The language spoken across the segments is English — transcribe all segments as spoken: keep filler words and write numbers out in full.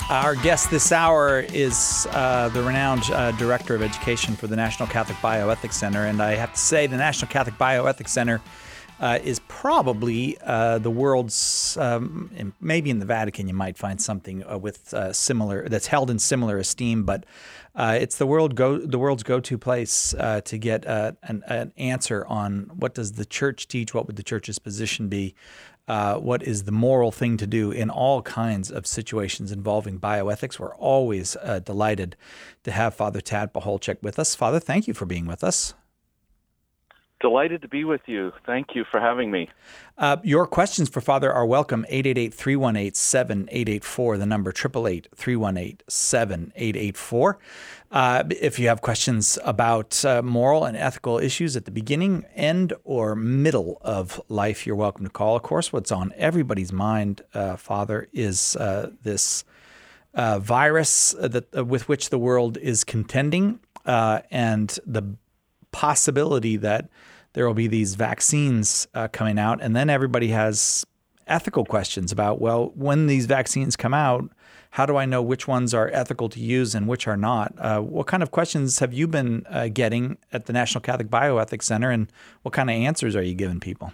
Our guest this hour is uh, the renowned uh, Director of Education for the National Catholic Bioethics Center. And I have to say the National Catholic Bioethics Center uh, is probably uh, the world's, um, maybe in the Vatican you might find something uh, with uh, similar, that's held in similar esteem, but uh, it's the world go the world's go-to place uh, to get uh, an, an answer on what does the church teach, what would the church's position be, Uh, what is the moral thing to do in all kinds of situations involving bioethics. We're always uh, delighted to have Father Tad Pacholczyk with us. Father, thank you for being with us. Delighted to be with you. Thank you for having me. Uh, your questions for Father are welcome. eight eight eight, three one eight, seven eight eight four, the number eight eight eight, three one eight, seven eight eight four. Uh, if you have questions about uh, moral and ethical issues at the beginning, end, or middle of life, you're welcome to call. Of course, what's on everybody's mind, uh, Father, is uh, this uh, virus that uh, with which the world is contending, uh, and the possibility that there will be these vaccines uh, coming out, and then everybody has ethical questions about, well, when these vaccines come out, how do I know which ones are ethical to use and which are not? Uh, what kind of questions have you been uh, getting at the National Catholic Bioethics Center, and what kind of answers are you giving people?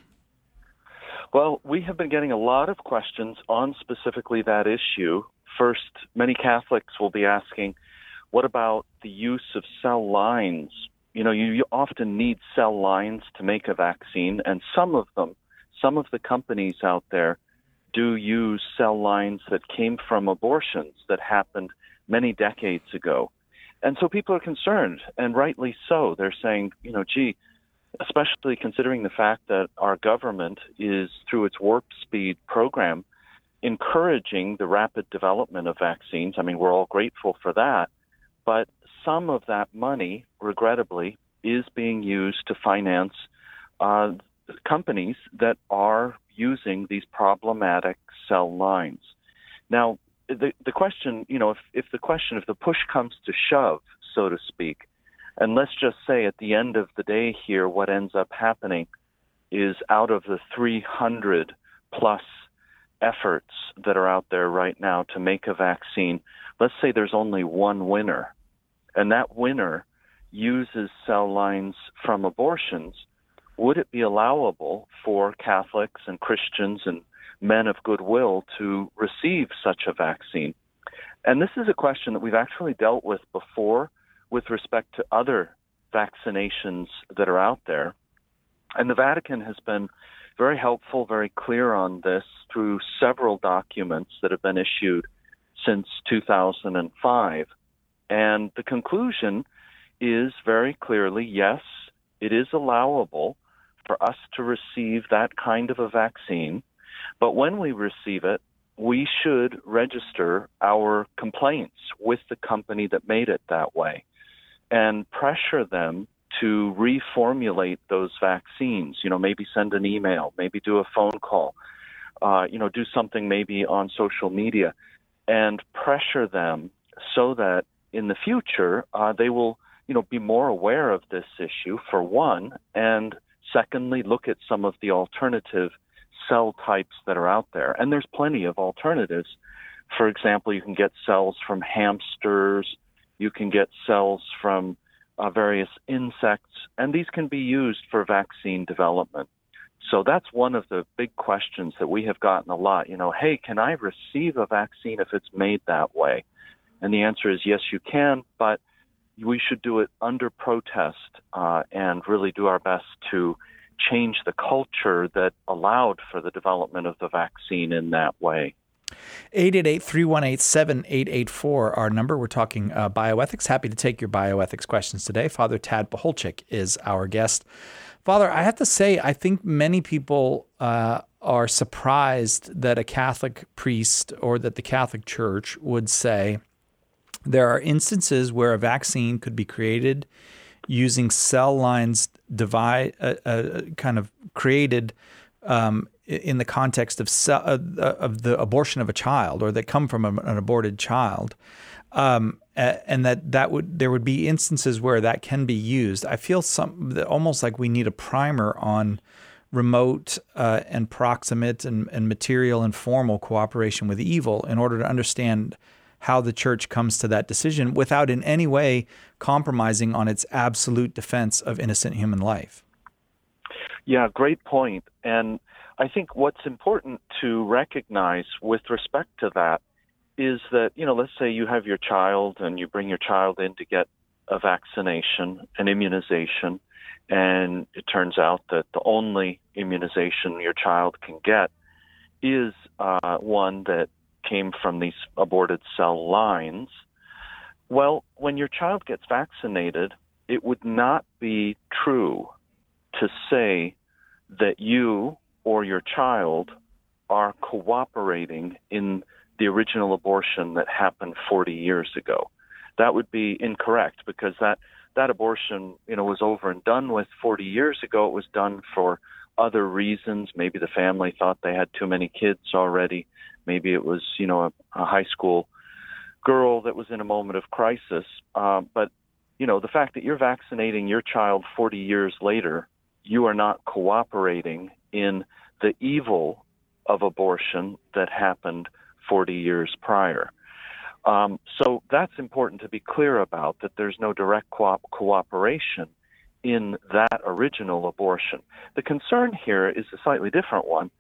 Well, we have been getting a lot of questions on specifically that issue. First, many Catholics will be asking, what about the use of cell lines? You know, you, you often need cell lines to make a vaccine, and some of them, some of the companies out there do use cell lines that came from abortions that happened many decades ago. And so people are concerned, and rightly so. They're saying, you know, gee, especially considering the fact that our government is, through its Warp Speed program, encouraging the rapid development of vaccines. I mean, we're all grateful for that. But some of that money, regrettably, is being used to finance uh, companies that are using these problematic cell lines. Now, the the question, you know, if, if the question, if the push comes to shove, so to speak, and let's just say at the end of the day here, what ends up happening is out of the three hundred plus efforts that are out there right now to make a vaccine, let's say there's only one winner, and that winner uses cell lines from abortions. Would it be allowable for Catholics and Christians and men of goodwill to receive such a vaccine? And this is a question that we've actually dealt with before with respect to other vaccinations that are out there. And the Vatican has been very helpful, very clear on this through several documents that have been issued since two thousand five. And the conclusion is very clearly, yes, it is allowable for us to receive that kind of a vaccine, but when we receive it, we should register our complaints with the company that made it that way and pressure them to reformulate those vaccines. You know, maybe send an email, maybe do a phone call, uh, you know, do something maybe on social media, and pressure them so that in the future uh, they will, you know, be more aware of this issue, for one, and secondly, look at some of the alternative cell types that are out there. And there's plenty of alternatives. For example, you can get cells from hamsters, you can get cells from uh, various insects, and these can be used for vaccine development. So that's one of the big questions that we have gotten a lot. You know, hey, can I receive a vaccine if it's made that way? And the answer is yes, you can, but we should do it under protest uh, and really do our best to change the culture that allowed for the development of the vaccine in that way. eight eight eight, three one eight, seven eight eight four, our number. We're talking uh, bioethics. Happy to take your bioethics questions today. Father Tad Pacholczyk is our guest. Father, I have to say, I think many people uh, are surprised that a Catholic priest or that the Catholic Church would say there are instances where a vaccine could be created using cell lines divide, uh, uh, kind of created um, in the context of cell, uh, of the abortion of a child, or that come from a, an aborted child, um, and that that would there would be instances where that can be used. I feel some almost like we need a primer on remote uh, and proximate and, and material and formal cooperation with evil in order to understand how the church comes to that decision without in any way compromising on its absolute defense of innocent human life. Yeah, great point. And I think what's important to recognize with respect to that is that, you know, let's say you have your child and you bring your child in to get a vaccination, an immunization, and it turns out that the only immunization your child can get is uh, one that came from these aborted cell lines. Well, when your child gets vaccinated, it would not be true to say that you or your child are cooperating in the original abortion that happened forty years ago. That would be incorrect, because that, that abortion, you know, was over and done with forty years ago. It was done for other reasons. Maybe the family thought they had too many kids already. Maybe it was, you know, a, a high school girl that was in a moment of crisis. Uh, but, you know, the fact that you're vaccinating your child forty years later, you are not cooperating in the evil of abortion that happened forty years prior. Um, so that's important to be clear about, that there's no direct co- cooperation in that original abortion. The concern here is a slightly different one.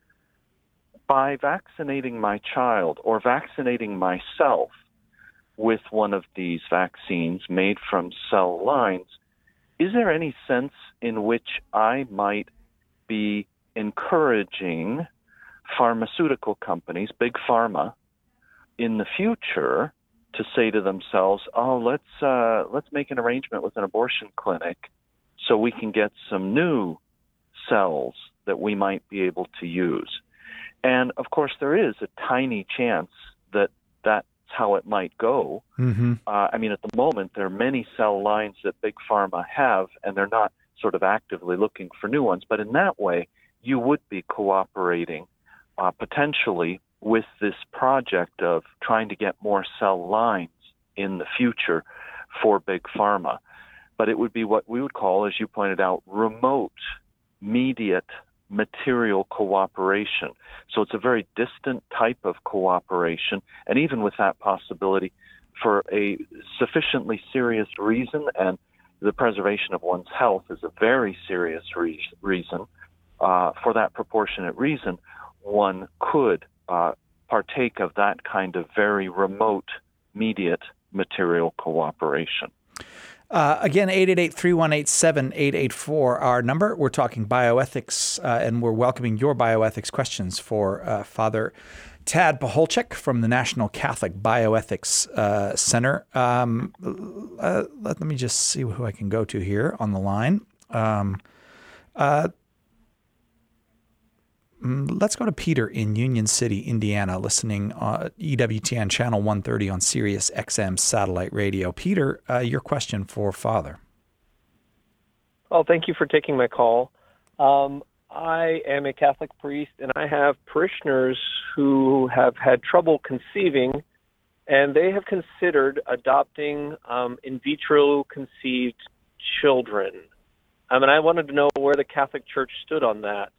By vaccinating my child or vaccinating myself with one of these vaccines made from cell lines, is there any sense in which I might be encouraging pharmaceutical companies, big pharma, in the future to say to themselves, oh, let's uh, let's make an arrangement with an abortion clinic so we can get some new cells that we might be able to use? And, of course, there is a tiny chance that that's how it might go. Mm-hmm. Uh, I mean, at the moment, there are many cell lines that Big Pharma have, and they're not sort of actively looking for new ones. But in that way, you would be cooperating uh, potentially with this project of trying to get more cell lines in the future for Big Pharma. But it would be what we would call, as you pointed out, remote, mediate material cooperation. So it's a very distant type of cooperation, and even with that possibility, for a sufficiently serious reason, and the preservation of one's health is a very serious re- reason, uh, for that proportionate reason, one could uh, partake of that kind of very remote, mediate material cooperation. Uh, again, eight eight eight, three one eight, seven eight eight four, our number. We're talking bioethics, uh, and we're welcoming your bioethics questions for uh, Father Tad Pacholczyk from the National Catholic Bioethics uh, Center. Um, uh, let, let me just see who I can go to here on the line. Um, uh, Let's go to Peter in Union City, Indiana, listening on E W T N Channel one thirty on Sirius X M satellite radio. Peter, uh, your question for Father. Well, thank you for taking my call. Um, I am a Catholic priest, and I have parishioners who have had trouble conceiving, and they have considered adopting um, in vitro conceived children. I mean, I wanted to know where the Catholic Church stood on that.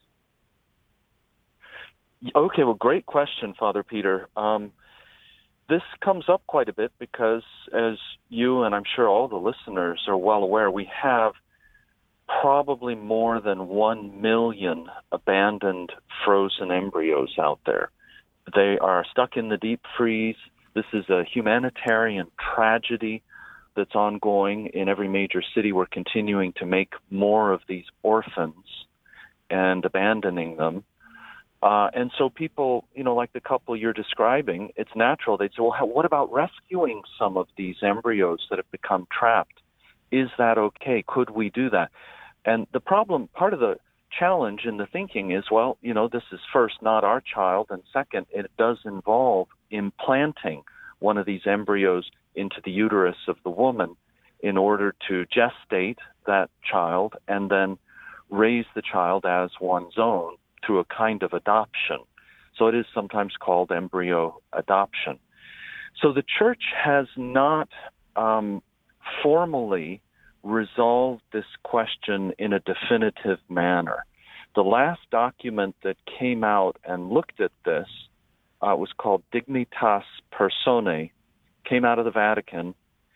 Okay, well, great question, Father Peter. Um, this comes up quite a bit because, as you and I'm sure all the listeners are well aware, we have probably more than one million abandoned frozen embryos out there. They are stuck in the deep freeze. This is a humanitarian tragedy that's ongoing in every major city. We're continuing to make more of these orphans and abandoning them. Uh, and so people, you know, like the couple you're describing, it's natural. They'd say, well, how, what about rescuing some of these embryos that have become trapped? Is that okay? Could we do that? And the problem, part of the challenge in the thinking is, well, you know, this is first not our child, and second, it does involve implanting one of these embryos into the uterus of the woman in order to gestate that child and then raise the child as one's own through a kind of adoption. So it is sometimes called embryo adoption. So the Church has not um, formally resolved this question in a definitive manner. The last document that came out and looked at this uh, was called Dignitas Personae, came out of the Vatican,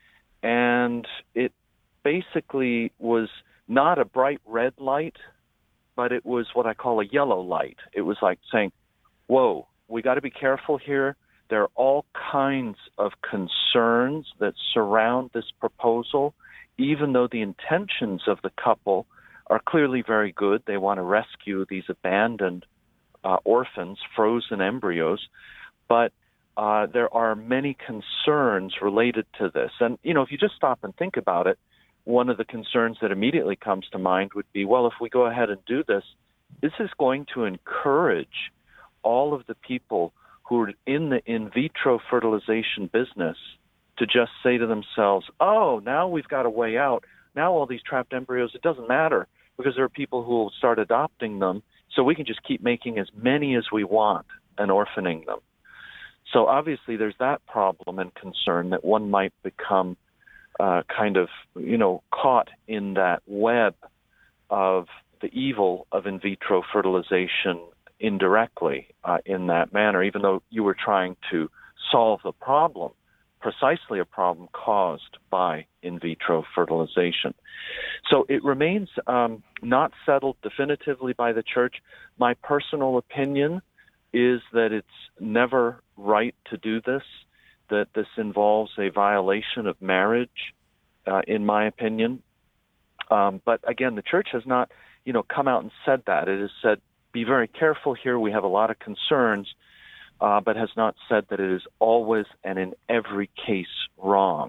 and it basically was not a bright red light, but it was what I call a yellow light. It was like saying, whoa, we got to be careful here. There are all kinds of concerns that surround this proposal, even though the intentions of the couple are clearly very good. They want to rescue these abandoned uh, orphans, frozen embryos, but uh, there are many concerns related to this. And, you know, if you just stop and think about it, one of the concerns that immediately comes to mind would be, well, if we go ahead and do this, this is going to encourage all of the people who are in the in vitro fertilization business to just say to themselves, oh, now we've got a way out. Now all these trapped embryos, it doesn't matter because there are people who will start adopting them, so we can just keep making as many as we want and orphaning them. So obviously there's that problem and concern that one might become uh, kind of, you know, caught in that web of the evil of in vitro fertilization indirectly uh, in that manner, even though you were trying to solve the problem, precisely a problem caused by in vitro fertilization. So it remains um, not settled definitively by the church. My personal opinion is that it's never right to do this, that this involves a violation of marriage, uh, in my opinion. Um, but again, the church has not, you know, come out and said that. It has said, be very careful here. We have a lot of concerns, uh, but has not said that it is always and in every case wrong.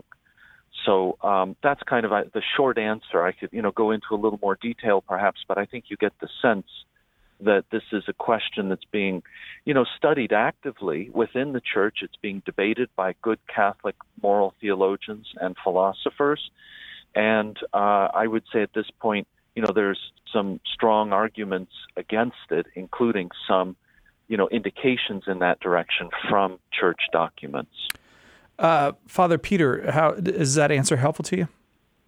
So um, that's kind of a, the short answer. I could, you know, go into a little more detail perhaps, but I think you get the sense that this is a question that's being, you know, studied actively within the church. It's being debated by good Catholic moral theologians and philosophers. And uh, I would say at this point, you know, there's some strong arguments against it, including some, you know, indications in that direction from church documents. Uh, Father Peter, how is that answer helpful to you?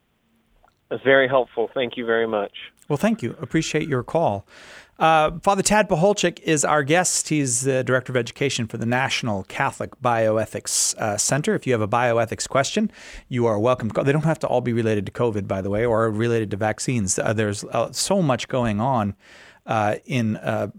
That's very helpful. Thank you very much. Well, thank you. Appreciate your call. Uh, Father Tad Pacholczyk is our guest. He's the Director of Education for the National Catholic Bioethics uh, Center. If you have a bioethics question, you are welcome. They don't have to all be related to COVID, by the way, or related to vaccines. Uh, there's uh, so much going on uh, in uh,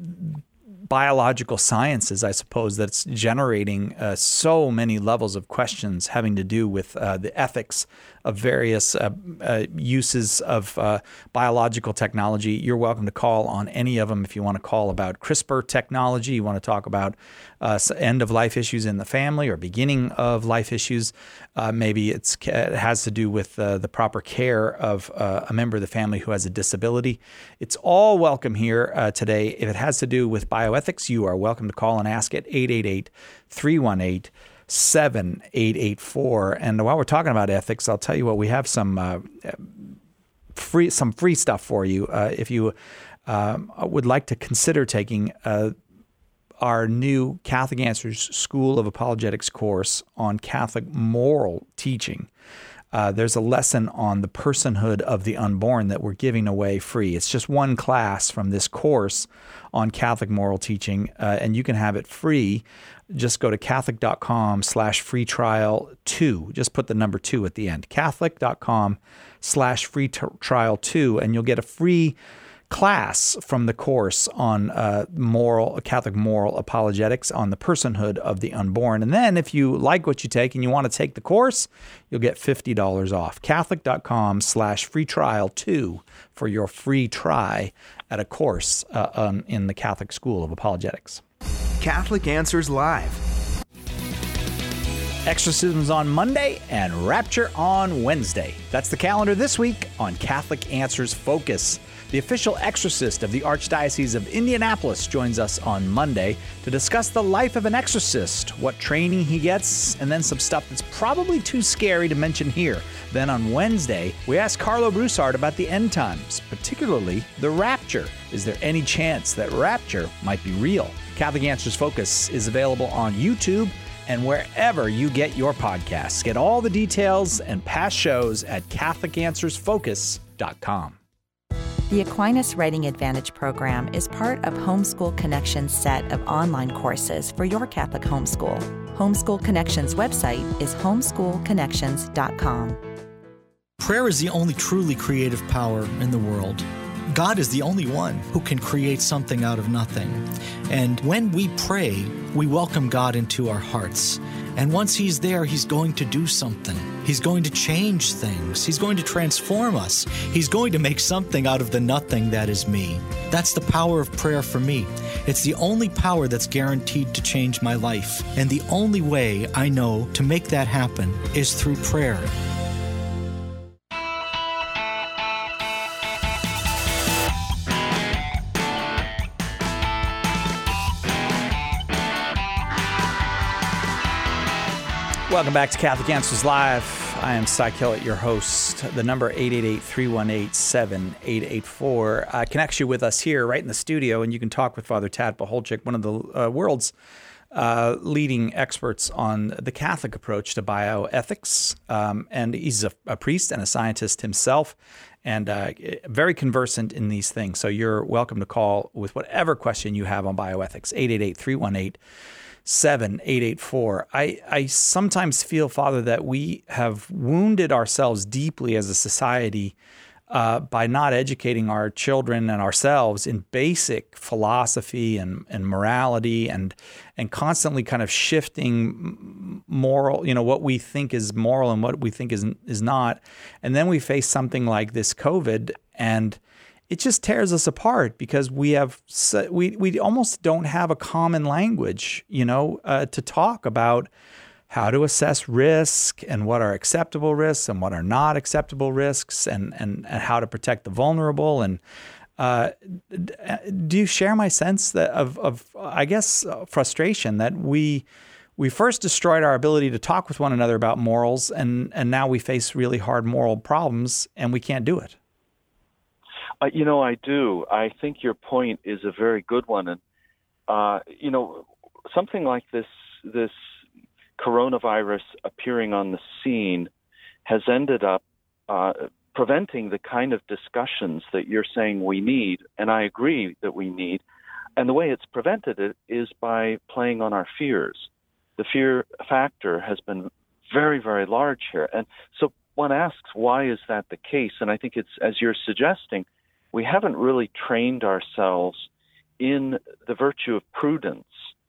biological sciences, I suppose, that's generating uh, so many levels of questions having to do with uh, the ethics of various uh, uh, uses of uh, biological technology. You're welcome to call on any of them if you want to call about CRISPR technology, you want to talk about uh, end-of-life issues in the family or beginning of life issues. Uh, maybe it's, it has to do with uh, the proper care of uh, a member of the family who has a disability. It's all welcome here uh, today. If it has to do with bioethics, you are welcome to call and ask at eight eight eight, three one eight, seven eight eight four. And while we're talking about ethics, I'll tell you what, we have some uh, free some free stuff for you. Uh, if you um, would like to consider taking uh, our new Catholic Answers School of Apologetics course on Catholic moral teaching. Uh, there's a lesson on the personhood of the unborn that we're giving away free. It's just one class from this course on Catholic moral teaching, uh, and you can have it free. Just go to catholic.com slash free trial two. Just put the number two at the end. Catholic.com slash free trial two, and you'll get a free class from the course on uh, moral Catholic moral apologetics on the personhood of the unborn. And then if you like what you take and you want to take the course, you'll get fifty dollars off. Catholic.com slash free trial two for your free try at a course uh, um, in the Catholic School of Apologetics. Catholic Answers Live. Exorcisms on Monday and Rapture on Wednesday. That's the calendar this week on Catholic Answers Focus. The official exorcist of the Archdiocese of Indianapolis joins us on Monday to discuss the life of an exorcist, what training he gets, and then some stuff that's probably too scary to mention here. Then on Wednesday, we ask Carlo Broussard about the end times, particularly the rapture. Is there any chance that rapture might be real? Catholic Answers Focus is available on YouTube and wherever you get your podcasts. Get all the details and past shows at catholic answers focus dot com. The Aquinas Writing Advantage program is part of Homeschool Connection's set of online courses for your Catholic homeschool. Homeschool Connections website is homeschool connections dot com. Prayer is the only truly creative power in the world. God is the only one who can create something out of nothing. And when we pray, we welcome God into our hearts. And once He's there, He's going to do something. He's going to change things. He's going to transform us. He's going to make something out of the nothing that is me. That's the power of prayer for me. It's the only power that's guaranteed to change my life. And the only way I know to make that happen is through prayer. Welcome back to Catholic Answers Live. I am Cy Kellett, your host. The number eight eight eight, three one eight, seven eight eight four uh, connects you with us here right in the studio, and you can talk with Father Tad Pacholczyk, one of the uh, world's uh, leading experts on the Catholic approach to bioethics. Um, and he's a, a priest and a scientist himself, and uh, very conversant in these things. So you're welcome to call with whatever question you have on bioethics, eight eight eight, three one eight, seven eight eight four. I, I sometimes feel, Father, that we have wounded ourselves deeply as a society uh, by not educating our children and ourselves in basic philosophy and, and morality, and and constantly kind of shifting moral, you know, what we think is moral and what we think is is not. And then we face something like this COVID, and it just tears us apart because we have we we almost don't have a common language, you know, uh, to talk about how to assess risk and what are acceptable risks and what are not acceptable risks, and and, and how to protect the vulnerable. And uh, do you share my sense that of of I guess uh, frustration that we we first destroyed our ability to talk with one another about morals, and and now we face really hard moral problems and we can't do it? Uh, you know, I do. I think your point is a very good one. And, uh, you know, something like this, this coronavirus appearing on the scene has ended up uh, preventing the kind of discussions that you're saying we need, and I agree that we need. And the way it's prevented it is by playing on our fears. The fear factor has been very, very large here. And so one asks, why is that the case? And I think it's, as you're suggesting, we haven't really trained ourselves in the virtue of prudence,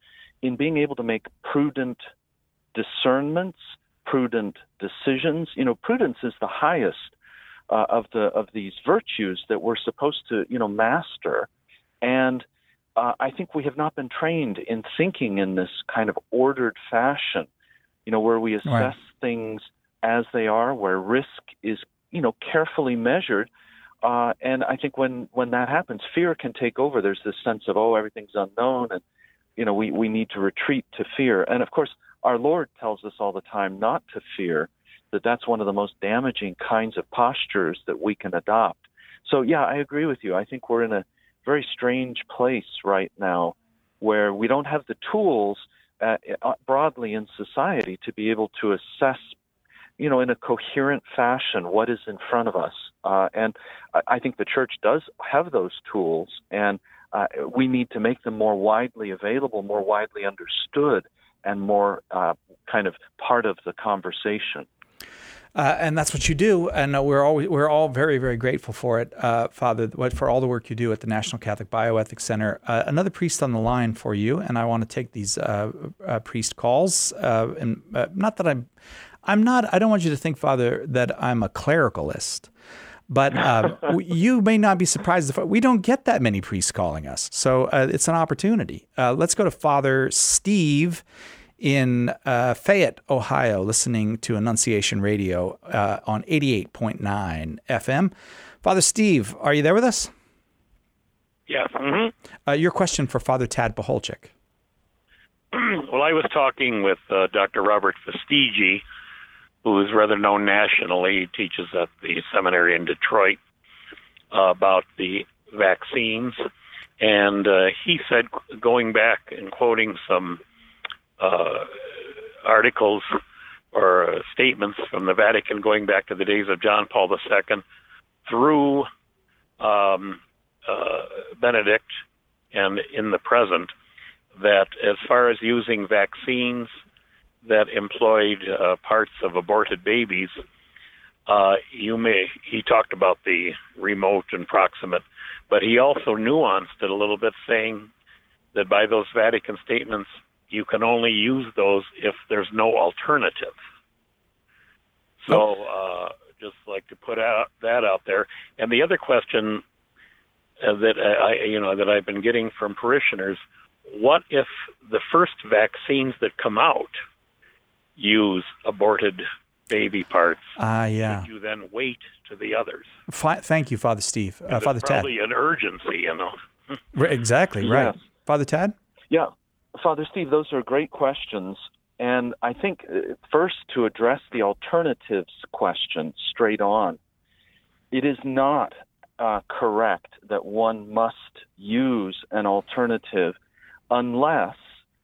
in being able to make prudent discernments, prudent decisions. You know, prudence is the highest uh, of the of these virtues that we're supposed to, you know, master. And uh, I think we have not been trained in thinking in this kind of ordered fashion, you know, where we assess right. things as they are, where risk is, you know, carefully measured. Uh, and I think when, when that happens, fear can take over. There's this sense of, oh, everything's unknown, and, you know, we, we need to retreat to fear. And, of course, our Lord tells us all the time not to fear, that that's one of the most damaging kinds of postures that we can adopt. So, yeah, I agree with you. I think we're in a very strange place right now where we don't have the tools uh, broadly in society to be able to assess, you know, in a coherent fashion what is in front of us. Uh, and I think the Church does have those tools, and uh, we need to make them more widely available, more widely understood, and more uh, kind of part of the conversation. Uh, and that's what you do, and uh, we're all we're all very, very grateful for it, uh, Father, for all the work you do at the National Catholic Bioethics Center. Uh, another priest on the line for you, and I want to take these uh, uh, priest calls. Uh, and uh, not that I'm, I'm not. I don't want you to think, Father, that I'm a clericalist. But uh, you may not be surprised if we don't get that many priests calling us. So uh, it's an opportunity. Uh, let's go to Father Steve in uh, Fayette, Ohio, listening to Annunciation Radio uh, on eighty-eight point nine F M. Father Steve, are you there with us? Yes. Mm-hmm. Uh, your question for Father Tad Pacholczyk. Well, I was talking with uh, Doctor Robert Fastigi, who is rather known nationally. He teaches at the seminary in Detroit uh, about the vaccines. And uh, he said, going back and quoting some uh, articles or uh, statements from the Vatican going back to the days of John Paul the Second through um, uh, Benedict and in the present, that as far as using vaccines that employed uh, parts of aborted babies, uh, you may, he talked about the remote and proximate, but he also nuanced it a little bit, saying that by those Vatican statements, you can only use those if there's no alternative. So uh, just like to put out that out there. And the other question uh, that I, you know, that I've been getting from parishioners, what if the first vaccines that come out use aborted baby parts? Ah, uh, yeah. Should you then wait to the others? F- thank you, Father Steve. Uh, Father Tad. Probably an urgency, you know. Exactly, right. Yes. Father Tad? Yeah. Father Steve, those are great questions. And I think uh, first to address the alternatives question straight on, it is not uh, correct that one must use an alternative unless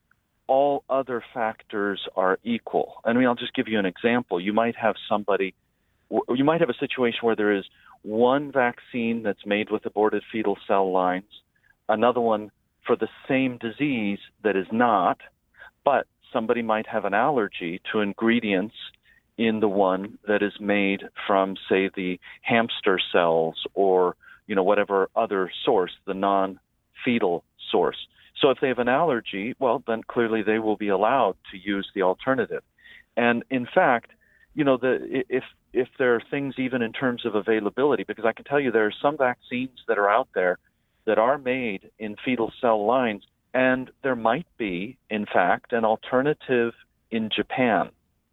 all other factors are equal. I mean, I'll just give you an example. You might have somebody, you might have a situation where there is one vaccine that's made with aborted fetal cell lines, another one for the same disease that is not, but somebody might have an allergy to ingredients in the one that is made from, say, the hamster cells or, you know, whatever other source, the non-fetal source. So if they have an allergy, well, then clearly they will be allowed to use the alternative. And in fact, you know, the if if there are things even in terms of availability, because I can tell you there are some vaccines that are out there that are made in fetal cell lines, and there might be, in fact, an alternative in Japan.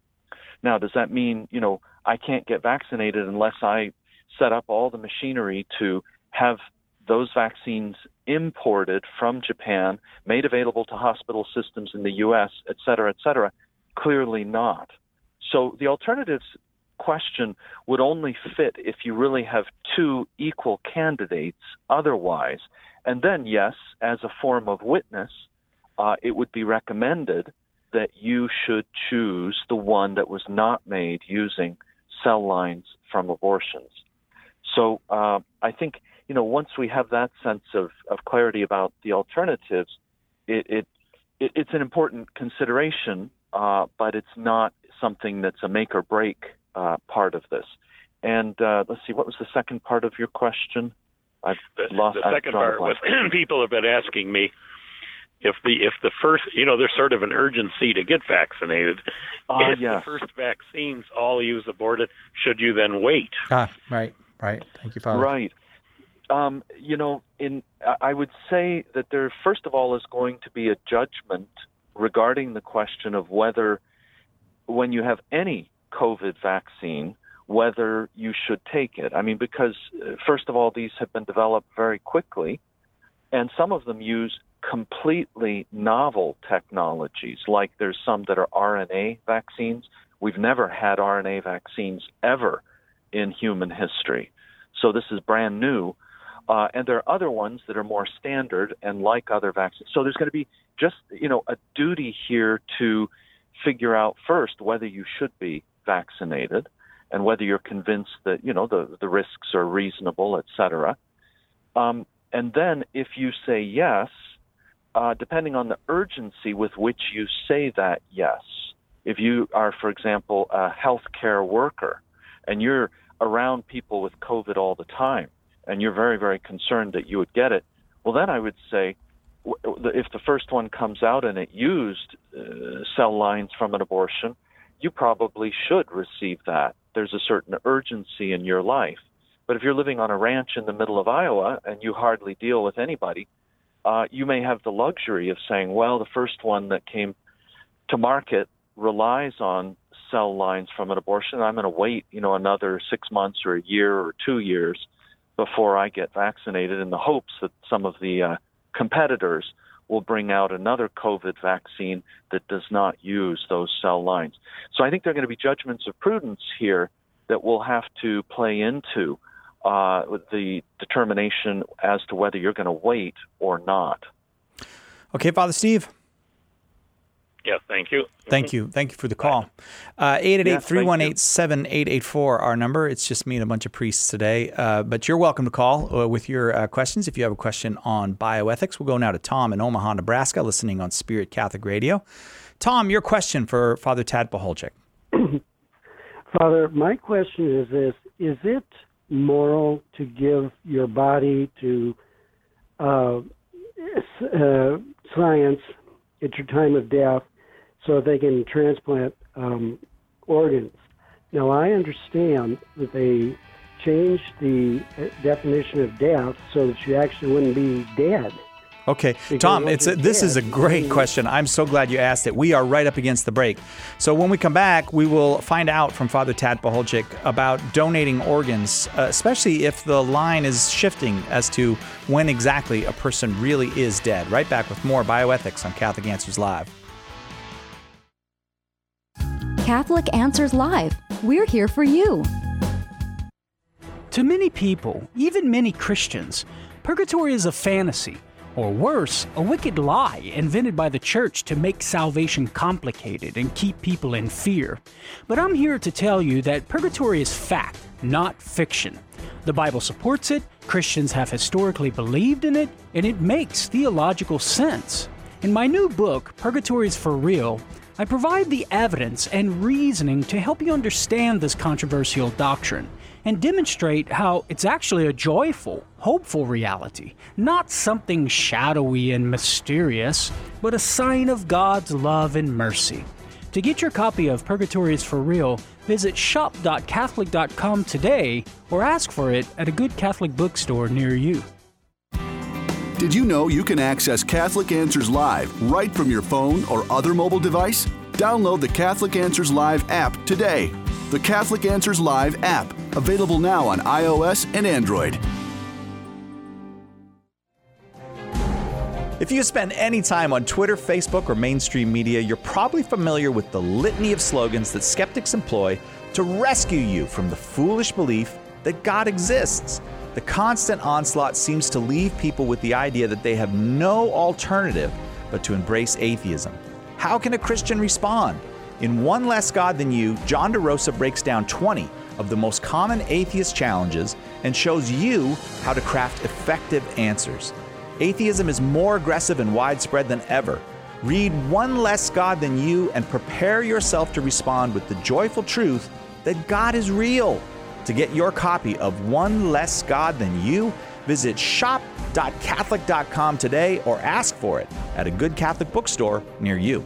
Now, does that mean, you know, I can't get vaccinated unless I set up all the machinery to have those vaccines imported from Japan, made available to hospital systems in the U S, et cetera, et cetera? Clearly not. So the alternatives question would only fit if you really have two equal candidates otherwise. And then, yes, as a form of witness, uh, it would be recommended that you should choose the one that was not made using cell lines from abortions. So uh, I think, you know, once we have that sense of, of clarity about the alternatives, it, it, it it's an important consideration, uh, but it's not something that's a make or break uh, part of this. And uh, let's see, what was the second part of your question? I've the, lost. The second part was people have been asking me if the if the first, you know, there's sort of an urgency to get vaccinated. Uh, if yes. the first vaccines all use aborted, should you then wait? Ah, right, right. Thank you, Father. Right. Um, you know, in I would say that there, first of all, is going to be a judgment regarding the question of whether, when you have any COVID vaccine, whether you should take it. I mean, because, uh, first of all, these have been developed very quickly, and some of them use completely novel technologies, like there's some that are R N A vaccines. We've never had R N A vaccines ever in human history. So this is brand new. Uh, and there are other ones that are more standard and like other vaccines. So there's going to be just, you know, a duty here to figure out first whether you should be vaccinated and whether you're convinced that, you know, the, the risks are reasonable, et cetera. Um, and then if you say yes, uh, depending on the urgency with which you say that yes, if you are, for example, a healthcare worker and you're around people with COVID all the time, and you're very, very concerned that you would get it, well, then I would say if the first one comes out and it used uh, cell lines from an abortion, you probably should receive that. There's a certain urgency in your life. But if you're living on a ranch in the middle of Iowa and you hardly deal with anybody, uh, you may have the luxury of saying, well, the first one that came to market relies on cell lines from an abortion. I'm going to wait, you know, another six months or a year or two years before I get vaccinated, in the hopes that some of the uh, competitors will bring out another COVID vaccine that does not use those cell lines. So I think there are going to be judgments of prudence here that we'll have to play into uh, the determination as to whether you're going to wait or not. Okay, Father Steve. Yeah, thank you. Thank you. Thank you for the call. Uh, eight eight eight, three one eight, seven eight eight four, our number. It's just me and a bunch of priests today. Uh, but you're welcome to call uh, with your uh, questions if you have a question on bioethics. We'll go now to Tom in Omaha, Nebraska, listening on Spirit Catholic Radio. Tom, your question for Father Tad Pacholczyk. Father, my question is this: is it moral to give your body to uh, uh, science at your time of death so that they can transplant um, organs? Now, I understand that they changed the definition of death so that you actually wouldn't be dead. Okay, Because Tom, once it's a, you're this dead, is a great you- question. I'm so glad you asked it. We are right up against the break. So when we come back, we will find out from Father Tad Pacholczyk about donating organs, uh, especially if the line is shifting as to when exactly a person really is dead. Right back with more Bioethics on Catholic Answers Live. Catholic Answers Live. We're here for you. To many people, even many Christians, purgatory is a fantasy, or worse, a wicked lie invented by the church to make salvation complicated and keep people in fear. But I'm here to tell you that purgatory is fact, not fiction. The Bible supports it, Christians have historically believed in it, and it makes theological sense. In my new book, Purgatory is for Real, I provide the evidence and reasoning to help you understand this controversial doctrine and demonstrate how it's actually a joyful, hopeful reality, not something shadowy and mysterious, but a sign of God's love and mercy. To get your copy of Purgatory is for Real, visit shop dot catholic dot com today or ask for it at a good Catholic bookstore near you. Did you know you can access Catholic Answers Live right from your phone or other mobile device? Download the Catholic Answers Live app today. The Catholic Answers Live app, available now on iOS and Android. If you spend any time on Twitter, Facebook, or mainstream media, you're probably familiar with the litany of slogans that skeptics employ to rescue you from the foolish belief that God exists. The constant onslaught seems to leave people with the idea that they have no alternative but to embrace atheism. How can a Christian respond? In One Less God Than You, John DeRosa breaks down twenty of the most common atheist challenges and shows you how to craft effective answers. Atheism is more aggressive and widespread than ever. Read One Less God Than You and prepare yourself to respond with the joyful truth that God is real. To get your copy of One Less God Than You, visit shop dot catholic dot com today or ask for it at a good Catholic bookstore near you.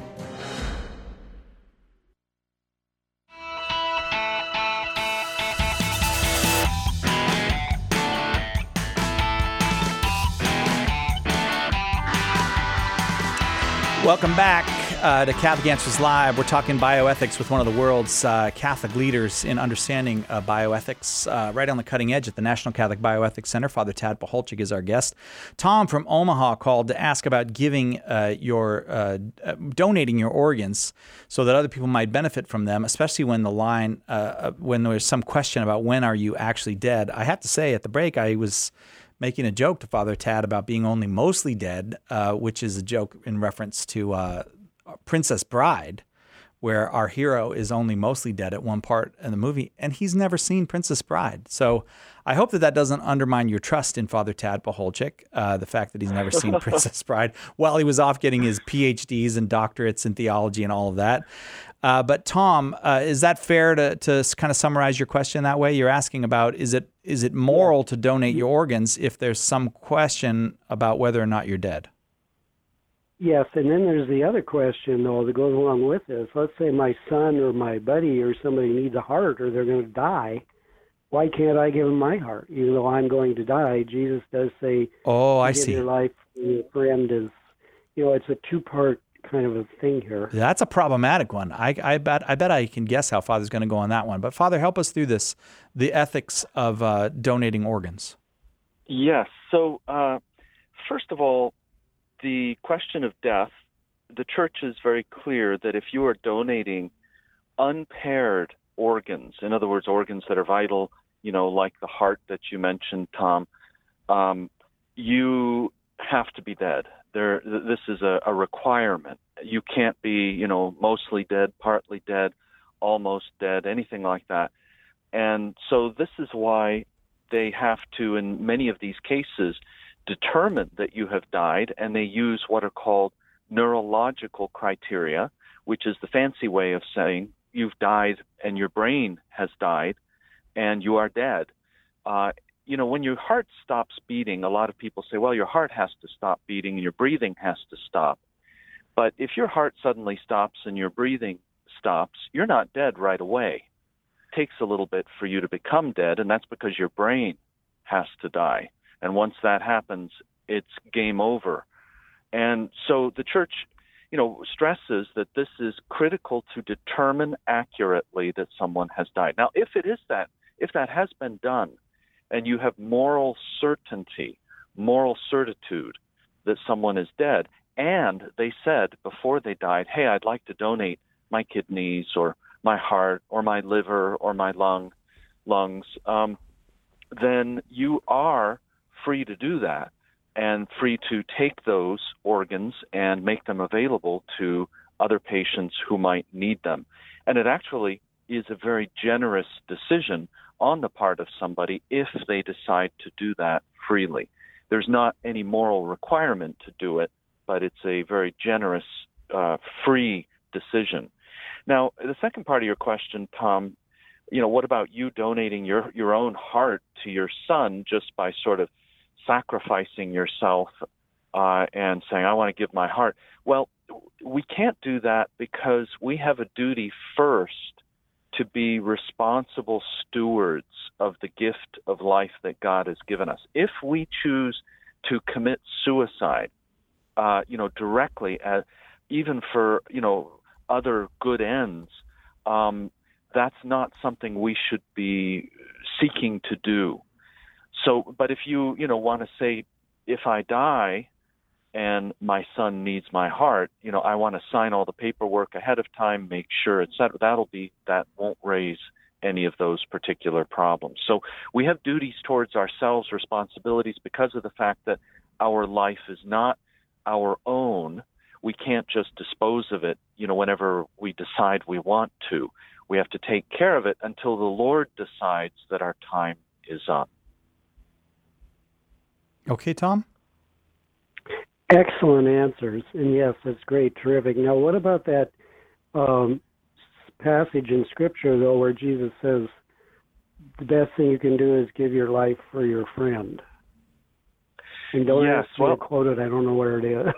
Welcome back uh, to Catholic Answers Live. We're talking bioethics with one of the world's uh, Catholic leaders in understanding uh, bioethics, uh, right on the cutting edge at the National Catholic Bioethics Center. Father Tad Pacholczyk is our guest. Tom from Omaha called to ask about giving uh, your, uh, uh, donating your organs so that other people might benefit from them, especially when the line, uh, when there's some question about when are you actually dead. I have to say, at the break, I was making a joke to Father Tad about being only mostly dead, uh, which is a joke in reference to uh, Princess Bride, where our hero is only mostly dead at one part in the movie, and he's never seen Princess Bride. So I hope that that doesn't undermine your trust in Father Tad Pacholczyk, uh, the fact that he's never seen Princess Bride, while he was off getting his P H Ds and doctorates in theology and all of that. Uh, but Tom, uh, is that fair to, to kind of summarize your question that way? You're asking about, is it is it moral to donate your organs if there's some question about whether or not you're dead? Yes, and then there's the other question, though, that goes along with this. Let's say my son or my buddy or somebody needs a heart or they're going to die. Why can't I give them my heart, even though I'm going to die? Jesus does say, oh, I give see. Your life for your friend is, you know, it's a two-part kind of a thing here. That's a problematic one. I, I bet I bet I can guess how Father's going to go on that one. But Father, help us through this, the ethics of uh, donating organs. Yes. So uh, first of all, the question of death, the Church is very clear that if you are donating unpaired organs, in other words, organs that are vital, you know, like the heart that you mentioned, Tom, um, you have to be dead. There, this is a, a requirement. You can't be, you know, mostly dead, partly dead, almost dead, anything like that. And so this is why they have to, in many of these cases, determine that you have died, and they use what are called neurological criteria, which is the fancy way of saying you've died and your brain has died and you are dead. Uh, you know, when your heart stops beating, a lot of people say, well, your heart has to stop beating and your breathing has to stop. But if your heart suddenly stops and your breathing stops, you're not dead right away. It takes a little bit for you to become dead, and that's because your brain has to die. And once that happens, it's game over. And so the church, you know, stresses that this is critical to determine accurately that someone has died. Now, if it is that, if that has been done, and you have moral certainty, moral certitude that someone is dead, and they said before they died, hey, I'd like to donate my kidneys or my heart or my liver or my lung, lungs, um, then you are free to do that and free to take those organs and make them available to other patients who might need them. And it actually is a very generous decision on the part of somebody if they decide to do that freely. There's not any moral requirement to do it, but it's a very generous, uh, free decision. Now, the second part of your question, Tom, you know, what about you donating your, your own heart to your son just by sort of sacrificing yourself uh, and saying, I want to give my heart? Well, we can't do that because we have a duty first to be responsible stewards of the gift of life that God has given us. If we choose to commit suicide, uh, you know, directly, as, even for, you know, other good ends, um, that's not something we should be seeking to do. So, but if you, you know, want to say, if I die and my son needs my heart, you know, I want to sign all the paperwork ahead of time, make sure, et cetera. That'll be, that won't raise any of those particular problems. So we have duties towards ourselves, responsibilities, because of the fact that our life is not our own. We can't just dispose of it, you know, whenever we decide we want to. We have to take care of it until the Lord decides that our time is up. Okay, Tom? Excellent answers. And yes, that's great. Terrific. Now, what about that um, passage in Scripture, though, where Jesus says the best thing you can do is give your life for your friend? And don't yes, ask me well, to quote it. I don't know where it is.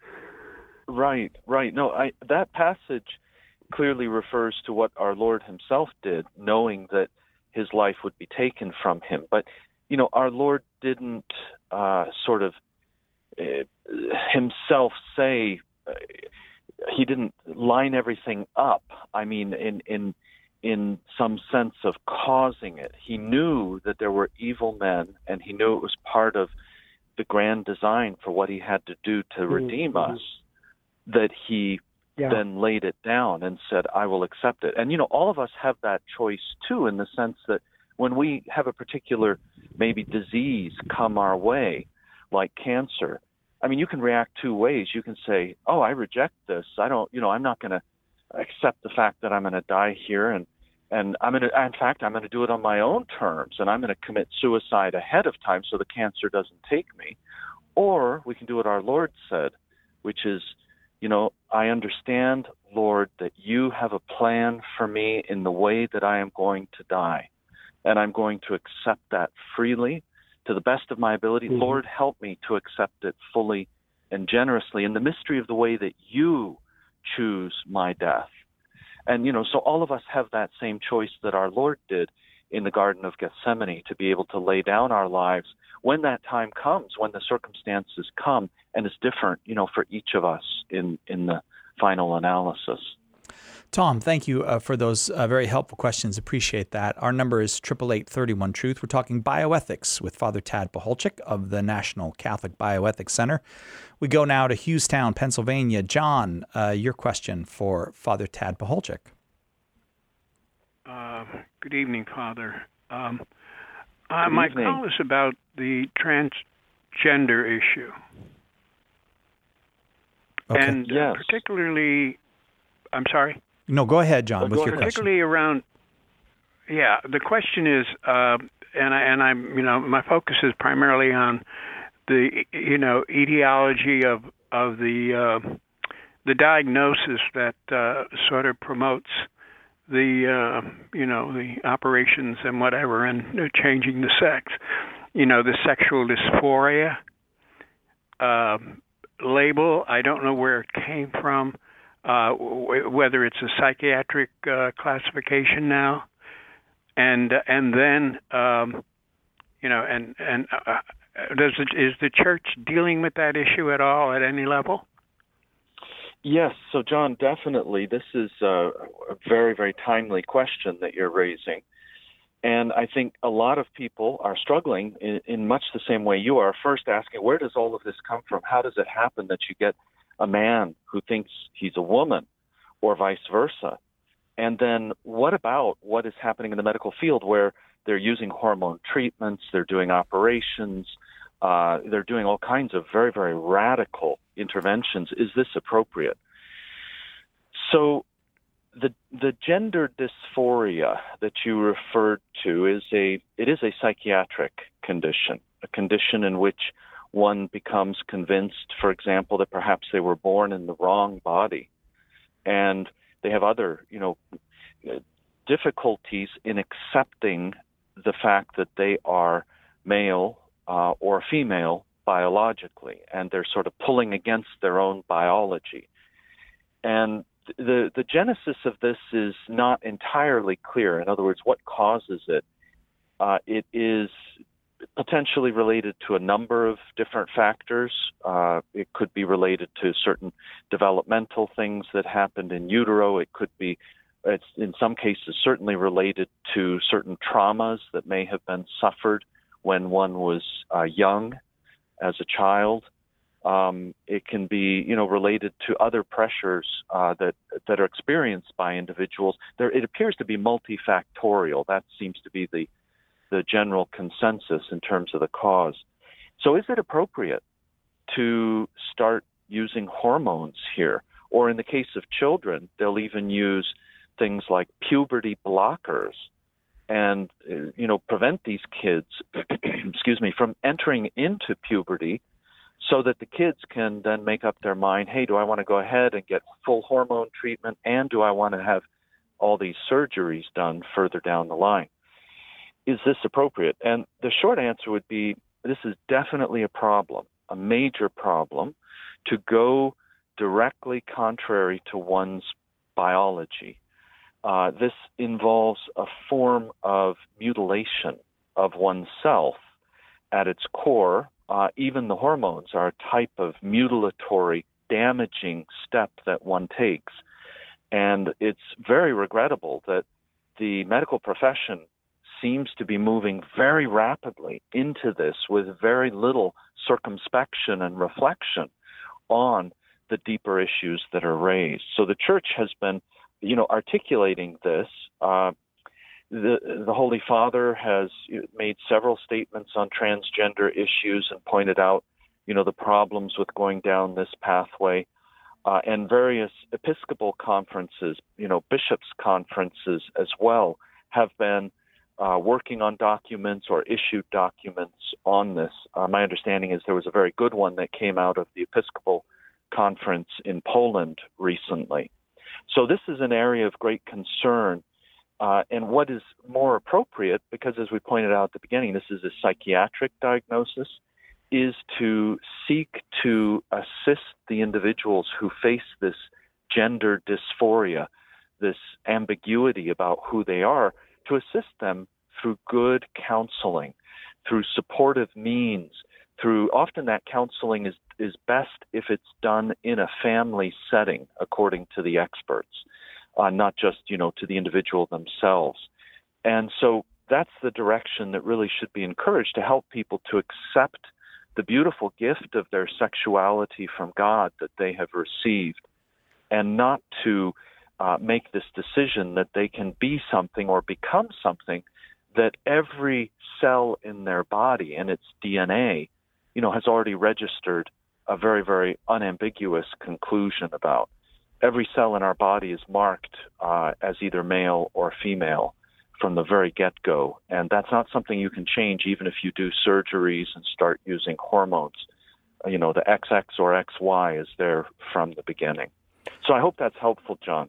Right, right. No, I, that passage clearly refers to what our Lord himself did, knowing that his life would be taken from him. But, you know, our Lord didn't uh, sort of uh, himself say, uh, he didn't line everything up, I mean, in, in, in some sense of causing it. He knew that there were evil men, and he knew it was part of the grand design for what he had to do to mm-hmm. redeem us, that he yeah. then laid it down and said, I will accept it. And, you know, all of us have that choice, too, in the sense that when we have a particular maybe disease come our way, like cancer, I mean, you can react two ways. You can say, oh, I reject this. I don't, you know, I'm not going to accept the fact that I'm going to die here. And, and I'm going to, in fact, I'm going to do it on my own terms. And I'm going to commit suicide ahead of time so the cancer doesn't take me. Or we can do what our Lord said, which is, you know, I understand, Lord, that you have a plan for me in the way that I am going to die. And I'm going to accept that freely to the best of my ability. Mm-hmm. Lord, help me to accept it fully and generously in the mystery of the way that you choose my death. And, you know, so all of us have that same choice that our Lord did in the Garden of Gethsemane, to be able to lay down our lives when that time comes, when the circumstances come, and it's different, you know, for each of us in, in the final analysis. Tom, thank you uh, for those uh, very helpful questions. Appreciate that. Our number is eight eight eight, three one, truth. We're talking bioethics with Father Tad Pacholczyk of the National Catholic Bioethics Center. We go now to Hughestown, Pennsylvania. John, uh, your question for Father Tad Pacholczyk. Uh, good evening, Father. Um, uh, my call is about the transgender issue. Okay. And yes. uh, particularly, I'm sorry? No, go ahead, John, with your particularly question. around, yeah, the question is, uh, and, I, and I'm, you know, my focus is primarily on the, you know, etiology of, of the, uh, the diagnosis that uh, sort of promotes the uh, you know the operations and whatever and uh, changing the sex, you know, the sexual dysphoria uh, label. I don't know where it came from, uh, w- whether it's a psychiatric uh, classification now, and uh, and then um, you know and and uh, does it, is the church dealing with that issue at all at any level? Yes. So, John, definitely, this is a, a very, very timely question that you're raising. And I think a lot of people are struggling in, in much the same way you are, first asking, where does all of this come from? How does it happen that you get a man who thinks he's a woman or vice versa? And then what about what is happening in the medical field where they're using hormone treatments, they're doing operations, uh, they're doing all kinds of very, very radical interventions? Is this appropriate? So the the gender dysphoria that you referred to is a it is a psychiatric condition, a condition in which one becomes convinced, for example, that perhaps they were born in the wrong body, and they have other, you know, difficulties in accepting the fact that they are male uh, or female biologically, and they're sort of pulling against their own biology. And the the genesis of this is not entirely clear. In other words, what causes it? Uh, it is potentially related to a number of different factors. Uh, it could be related to certain developmental things that happened in utero. It could be, it's in some cases, certainly related to certain traumas that may have been suffered when one was uh, young, as a child. Um, it can be, you know, related to other pressures uh, that that are experienced by individuals. There, it appears to be multifactorial. That seems to be the the general consensus in terms of the cause. So is it appropriate to start using hormones here? Or in the case of children, they'll even use things like puberty blockers and, you know, prevent these kids, excuse me, from entering into puberty so that the kids can then make up their mind, hey, do I want to go ahead and get full hormone treatment, and do I want to have all these surgeries done further down the line? Is this appropriate? And the short answer would be this is definitely a problem, a major problem, to go directly contrary to one's biology. Uh, this involves a form of mutilation of oneself at its core. Uh, even the hormones are a type of mutilatory, damaging step that one takes. And it's very regrettable that the medical profession seems to be moving very rapidly into this with very little circumspection and reflection on the deeper issues that are raised. So the church has been, you know, articulating this. Uh, the the Holy Father has made several statements on transgender issues and pointed out, you know, the problems with going down this pathway. Uh, and various Episcopal conferences, you know, bishops' conferences as well, have been uh, working on documents or issued documents on this. Uh, my understanding is there was a very good one that came out of the Episcopal conference in Poland recently. So this is an area of great concern. Uh, and what is more appropriate, because as we pointed out at the beginning, this is a psychiatric diagnosis, is to seek to assist the individuals who face this gender dysphoria, this ambiguity about who they are, to assist them through good counseling, through supportive means, through often that counseling is, is best if it's done in a family setting, according to the experts, uh, not just, you know, to the individual themselves. And so that's the direction that really should be encouraged, to help people to accept the beautiful gift of their sexuality from God that they have received, and not to uh, make this decision that they can be something or become something that every cell in their body and its D N A, you know, has already registered a very, very unambiguous conclusion about. Every cell in our body is marked uh, as either male or female from the very get-go, and that's not something you can change even if you do surgeries and start using hormones. You know, the X X or X Y is there from the beginning. So I hope that's helpful, John.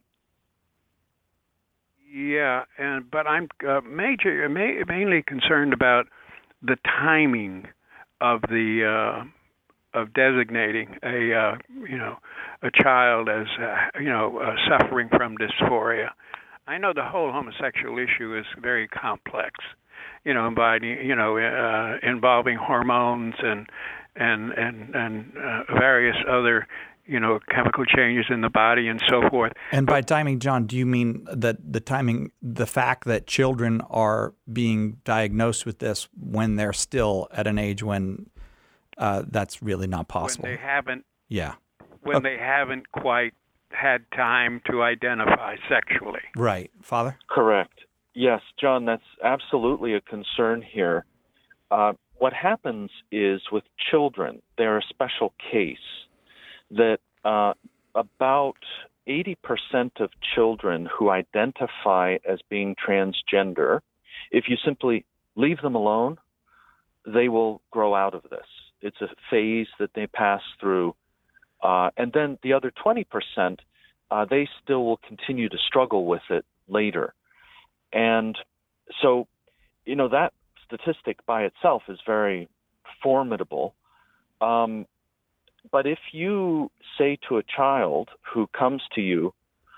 Yeah, and but I'm uh, major, ma- mainly concerned about the timing of the uh, of designating a uh, you know a child as uh, you know uh, suffering from dysphoria. I know the whole homosexual issue is very complex, you know, involving you know uh, involving hormones and and and and uh, various other you know, chemical changes in the body and so forth. And by timing, John, do you mean that the timing, the fact that children are being diagnosed with this when they're still at an age when uh, that's really not possible? When they haven't, yeah, when okay. they haven't quite had time to identify sexually. Right, Father? Correct. Yes, John, that's absolutely a concern here. Uh, what happens is with children, they're a special case. That uh, about eighty percent of children who identify as being transgender, if you simply leave them alone, they will grow out of this. It's a phase that they pass through. Uh, and then the other twenty percent, uh, they still will continue to struggle with it later. And so, you know, that statistic by itself is very formidable. Um, But if you say to a child who comes to you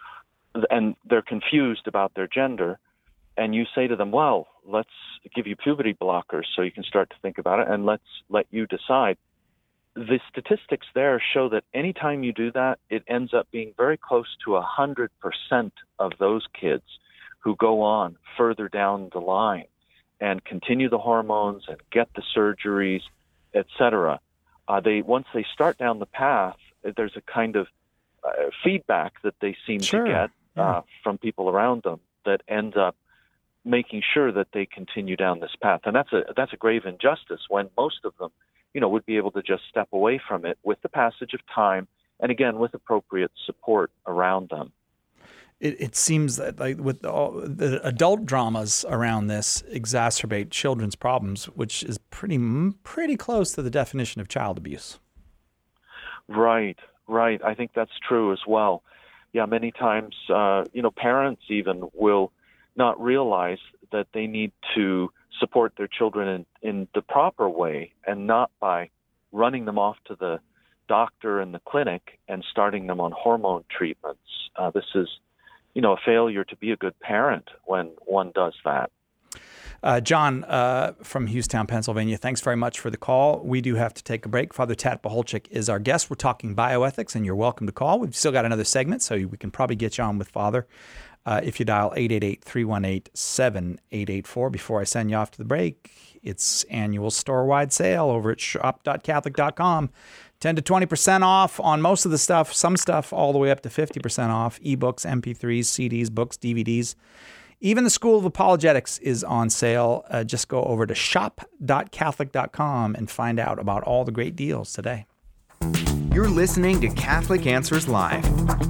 and they're confused about their gender, and you say to them, well, let's give you puberty blockers so you can start to think about it, and let's let you decide, the statistics there show that anytime you do that, it ends up being very close to one hundred percent of those kids who go on further down the line and continue the hormones and get the surgeries, et cetera. Uh, they once they start down the path, there's a kind of uh, feedback that they seem sure. to get uh, yeah. from people around them that ends up making sure that they continue down this path. And that's a that's a grave injustice when most of them, you know, would be able to just step away from it with the passage of time and, again, with appropriate support around them. It, it seems that like with all the adult dramas around this exacerbate children's problems, which is pretty pretty close to the definition of child abuse. Right, right. I think that's true as well. Yeah, many times, uh, you know, parents even will not realize that they need to support their children in, in the proper way and not by running them off to the doctor in the clinic and starting them on hormone treatments. Uh, this is you know, a failure to be a good parent when one does that. Uh, John uh, from Hughestown, Pennsylvania, thanks very much for the call. We do have to take a break. Father Tat Pacholczyk is our guest. We're talking bioethics, and you're welcome to call. We've still got another segment, so we can probably get you on with Father uh, if you dial eight eight eight, three one eight, seven eight eight four. Before I send you off to the break, it's annual store-wide sale over at shop dot catholic dot com. ten to twenty percent off on most of the stuff, some stuff all the way up to fifty percent off, ebooks, M P threes, C Ds, books, D V Ds. Even the School of Apologetics is on sale. Uh, just go over to shop dot catholic dot com and find out about all the great deals today. You're listening to Catholic Answers Live.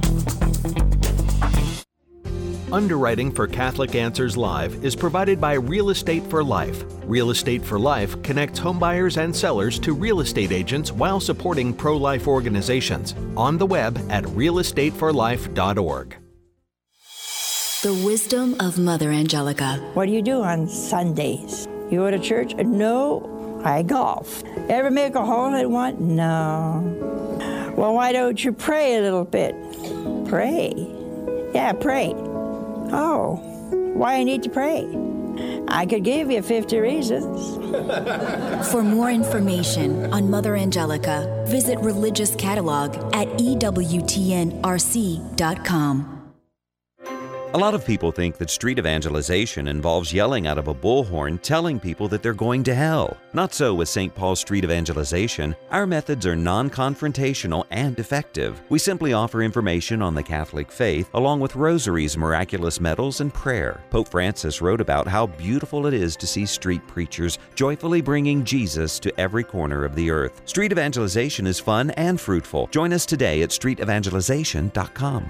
Underwriting for Catholic Answers Live is provided by Real Estate for Life. Real Estate for Life connects homebuyers and sellers to real estate agents while supporting pro-life organizations. On the web at real estate for life dot org. The wisdom of Mother Angelica. What do you do on Sundays? You go to church? No, I golf. Ever make a hole in one? No. Well, why don't you pray a little bit? Pray. Yeah, pray. Oh, why I need to pray? I could give you fifty reasons. For more information on Mother Angelica, visit Religious Catalog at E W T N R C dot com. A lot of people think that street evangelization involves yelling out of a bullhorn telling people that they're going to hell. Not so with Saint Paul Street Evangelization. Our methods are non-confrontational and effective. We simply offer information on the Catholic faith along with rosaries, miraculous medals, and prayer. Pope Francis wrote about how beautiful it is to see street preachers joyfully bringing Jesus to every corner of the earth. Street evangelization is fun and fruitful. Join us today at street evangelization dot com.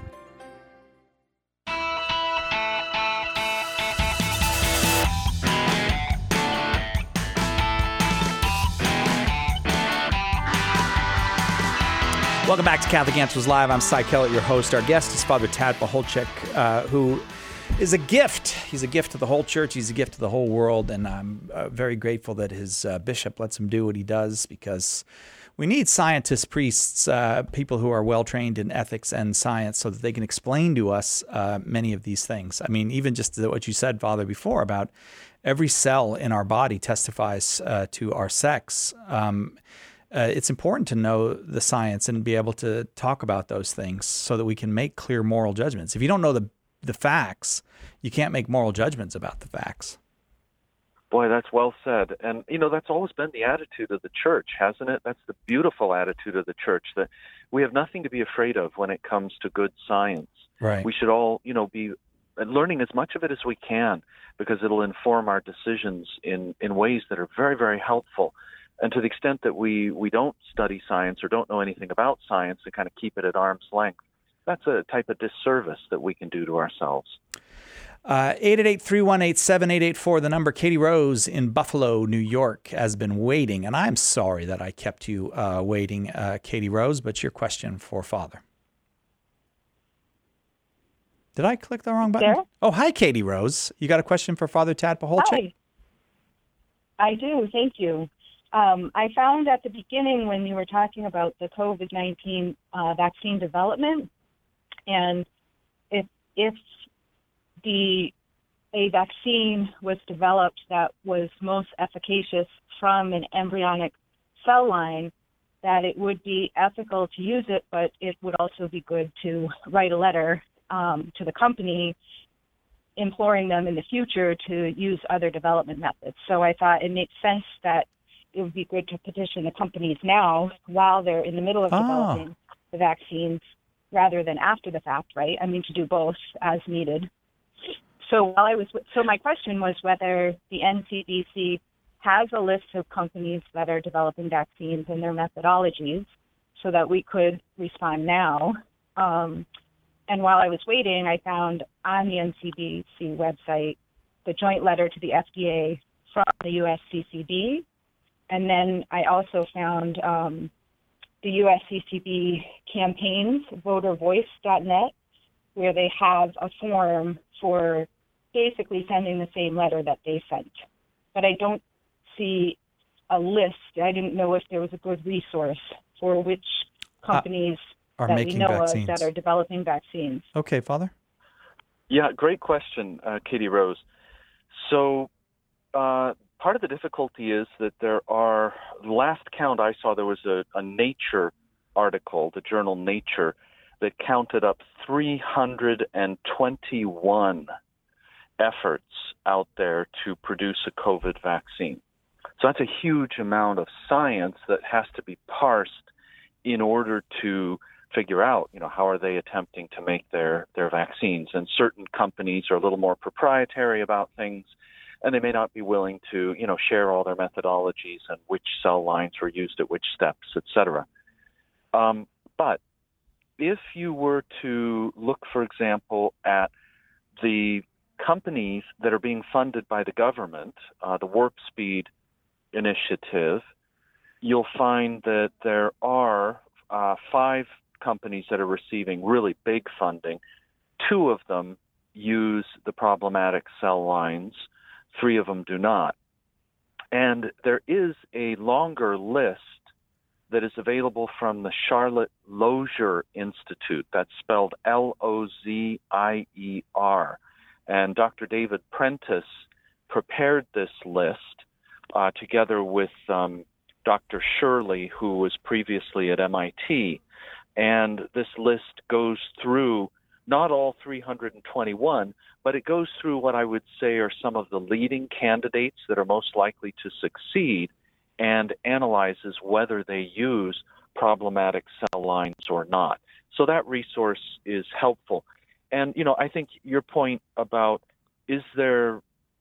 Welcome back to Catholic Answers Live. I'm Cy Kellett, your host. Our guest is Father Tad Pacholczyk, uh, who is a gift. He's a gift to the whole church. He's a gift to the whole world. And I'm uh, very grateful that his uh, bishop lets him do what he does, because we need scientists, priests, uh, people who are well-trained in ethics and science so that they can explain to us uh, many of these things. I mean, even just what you said, Father, before about every cell in our body testifies uh, to our sex. Um, uh, it's important to know the science and be able to talk about those things so that we can make clear moral judgments. If you don't know the the facts, you can't make moral judgments about the facts. Boy, that's well said. And, you know, that's always been the attitude of the church, hasn't it? That's the beautiful attitude of the church, that we have nothing to be afraid of when it comes to good science. Right. We should all, you know, be learning as much of it as we can, because it'll inform our decisions in, in ways that are very, very helpful. And to the extent that we, we don't study science or don't know anything about science and kind of keep it at arm's length, that's a type of disservice that we can do to ourselves. Uh, eight eight eight, three one eight, seven eight eight four, the number. Katie Rose in Buffalo, New York, has been waiting. And I'm sorry that I kept you uh, waiting, uh, Katie Rose, but your question for Father. Did I click the wrong button? There? Oh, hi, Katie Rose. You got a question for Father Tad Pacholczyk? Hi. I do. Thank you. Um, I found at the beginning when you were talking about the COVID nineteen uh, vaccine development, and if if the a vaccine was developed that was most efficacious from an embryonic cell line, that it would be ethical to use it, but it would also be good to write a letter um, to the company imploring them in the future to use other development methods. So I thought it made sense that it would be good to petition the companies now while they're in the middle of Ah. developing the vaccines rather than after the fact, right? I mean, to do both as needed. So while I was, so my question was whether the N C D C has a list of companies that are developing vaccines and their methodologies so that we could respond now. Um, and while I was waiting, I found on the N C D C website the joint letter to the F D A from the U S C C B. And then I also found um, the U S C C B campaigns, voter voice dot net, where they have a form for basically sending the same letter that they sent. But I don't see a list. I didn't know if there was a good resource for which companies uh, are that we making know vaccines. of that are developing vaccines. Okay, Father. Yeah, great question, uh, Katie Rose. So uh, part of the difficulty is that there are, last count I saw, there was a, a Nature article, the journal Nature, that counted up three hundred twenty-one efforts out there to produce a COVID vaccine. So that's a huge amount of science that has to be parsed in order to figure out, you know, how are they attempting to make their, their vaccines. And certain companies are a little more proprietary about things, and they may not be willing to, you know, share all their methodologies and which cell lines were used at which steps, et cetera. Um, but if you were to look, for example, at the companies that are being funded by the government, uh, the Warp Speed initiative, you'll find that there are uh, five companies that are receiving really big funding. Two of them use the problematic cell lines. Three of them do not. And there is a longer list that is available from the Charlotte Lozier Institute. That's spelled L O Z I E R. And Doctor David Prentice prepared this list uh, together with um, Doctor Shirley, who was previously at M I T. And this list goes through not all three hundred twenty-one, but it goes through what I would say are some of the leading candidates that are most likely to succeed and analyzes whether they use problematic cell lines or not. So that resource is helpful. And, you know, I think your point about is there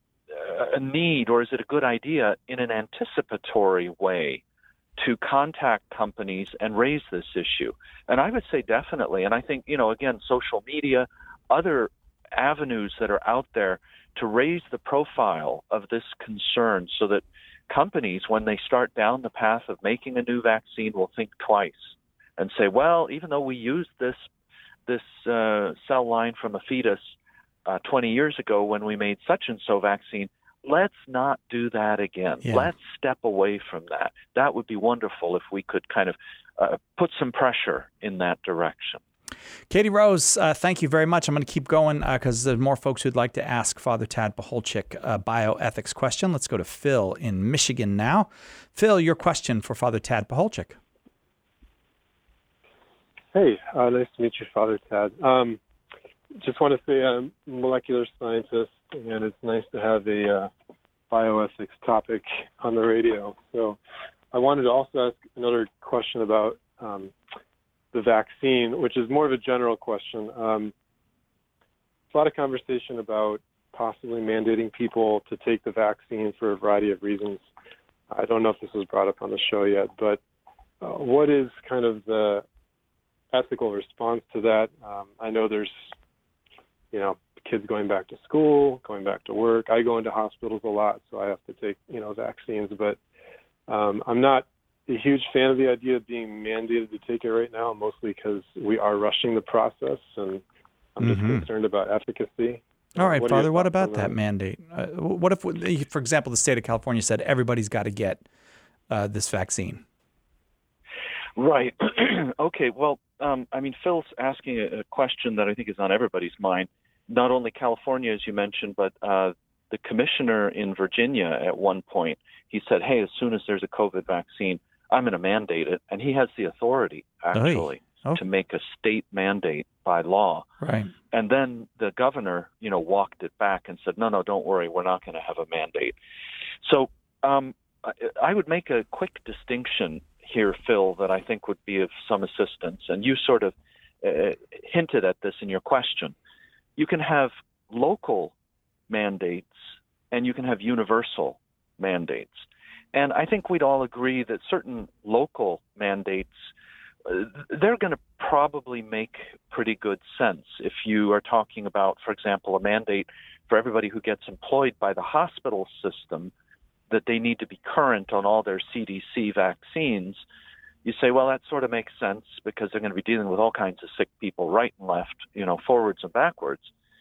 a need or is it a good idea in an anticipatory way to contact companies and raise this issue? And I would say definitely. And I think, you know, again, social media, other avenues that are out there to raise the profile of this concern so that companies, when they start down the path of making a new vaccine, will think twice and say, well, even though we used this this uh, cell line from a fetus uh, twenty years ago when we made such and so vaccine, let's not do that again. Yeah. Let's step away from that. That would be wonderful if we could kind of uh, put some pressure in that direction. Katie Rose, uh, thank you very much. I'm going to keep going because uh, there's more folks who'd like to ask Father Tad Pacholczyk a bioethics question. Let's go to Phil in Michigan now. Phil, your question for Father Tad Pacholczyk. Hey, uh, nice to meet you, Father Tad. Um, just want to say I'm a molecular scientist, and it's nice to have a uh, bioethics topic on the radio. So I wanted to also ask another question about um, the vaccine, which is more of a general question. Um, there's a lot of conversation about possibly mandating people to take the vaccine for a variety of reasons. I don't know if this was brought up on the show yet, but uh, what is kind of the ethical response to that? Um, I know there's, you know, kids going back to school, going back to work. I go into hospitals a lot, so I have to take, you know, vaccines. But um, I'm not a huge fan of the idea of being mandated to take it right now, mostly because we are rushing the process, and I'm just Mhm. concerned about efficacy. All right, What are your Father, what thoughts about on that mandate? Uh, what if, for example, the state of California said everybody's got to get uh, this vaccine? Right. Okay. Well, um, I mean, Phil's asking a, a question that I think is on everybody's mind. Not only California, as you mentioned, but uh, the commissioner in Virginia at one point, he said, hey, as soon as there's a COVID vaccine, I'm going to mandate it. And he has the authority, actually, Oh. to make a state mandate by law. Right. And then the governor, you know, walked it back and said, no, no, don't worry, we're not going to have a mandate. So um, I, I would make a quick distinction here, Phil, that I think would be of some assistance. And you sort of uh, hinted at this in your question. You can have local mandates and you can have universal mandates. And I think we'd all agree that certain local mandates, uh, they're going to probably make pretty good sense. If you are talking about, for example, a mandate for everybody who gets employed by the hospital system, that they need to be current on all their C D C vaccines, you say, well, that sort of makes sense because they're going to be dealing with all kinds of sick people right and left, you know, forwards and backwards.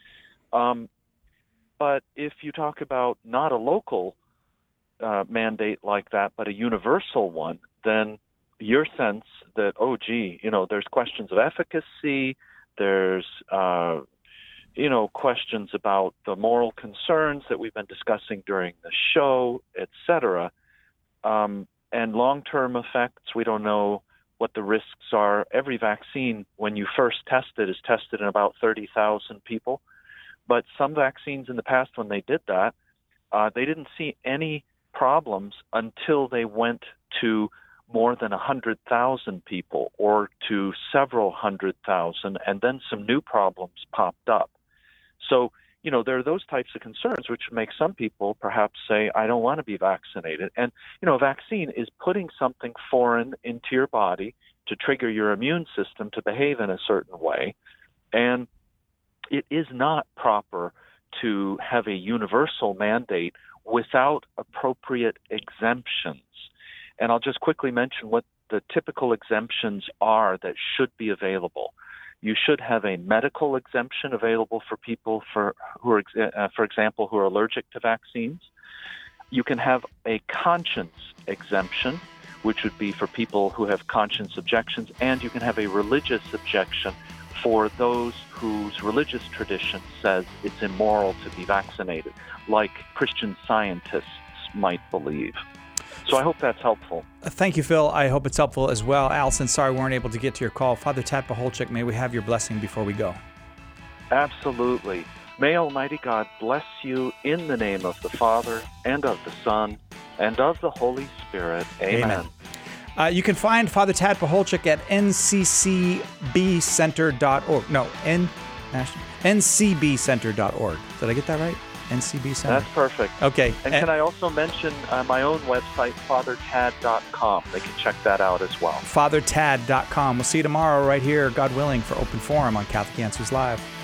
Um, but if you talk about not a local uh, mandate like that, but a universal one, then your sense that, oh, gee, you know, there's questions of efficacy, there's uh, you know, questions about the moral concerns that we've been discussing during the show, et cetera, um, and long-term effects. We don't know what the risks are. Every vaccine, when you first test it, is tested in about thirty thousand people. But some vaccines in the past, when they did that, uh, they didn't see any problems until they went to more than one hundred thousand people or to several hundred thousand, and then some new problems popped up. So, you know, there are those types of concerns which make some people perhaps say, I don't want to be vaccinated. And, you know, a vaccine is putting something foreign into your body to trigger your immune system to behave in a certain way. And it is not proper to have a universal mandate without appropriate exemptions. And I'll just quickly mention what the typical exemptions are that should be available. You should have a medical exemption available for people for who are, uh, for example, who are allergic to vaccines. You can have a conscience exemption, which would be for people who have conscience objections, and you can have a religious objection for those whose religious tradition says it's immoral to be vaccinated, like Christian scientists might believe. So I hope that's helpful. Thank you, Phil. I hope it's helpful as well. Allison, sorry we weren't able to get to your call. Father Tad Pacholczyk, may we have your blessing before we go? Absolutely. May Almighty God bless you in the name of the Father, and of the Son, and of the Holy Spirit. Amen. Amen. Uh, you can find Father Tad Pacholczyk at N C C B center dot org. No, N, N C B center dot org. Did I get that right? N C B Center. That's perfect. Okay. And can I also mention uh, my own website, father tad dot com? They can check that out as well. father tad dot com. We'll see you tomorrow right here, God willing, for Open Forum on Catholic Answers Live.